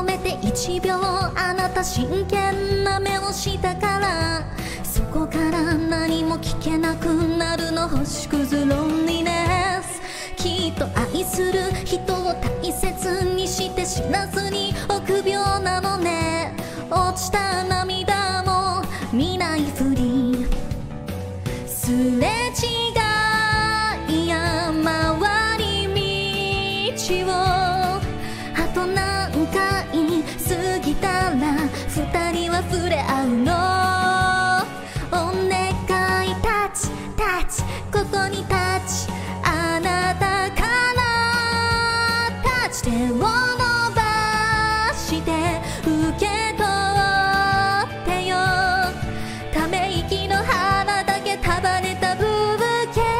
止めて1秒あなた真剣な目をしたからそこから何も聞けなくなるの星屑ロンリネスきっと愛する人を大切にして知らずに臆病なのね落ちた涙も見ないふりすれ違い回り道をあと何回過ぎたら二人は触れ合うのお願いタッチタッチここにタッチあなたからタッチ手を伸ばして受け取ってよため息の花だけ束ねたブーケ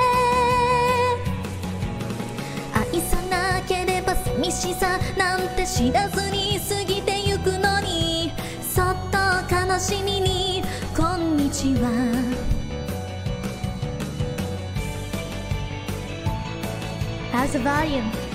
愛さなければ寂しさなんて知らずに過ぎてゆくのにそっと悲しみにこんにちはHow's the volume?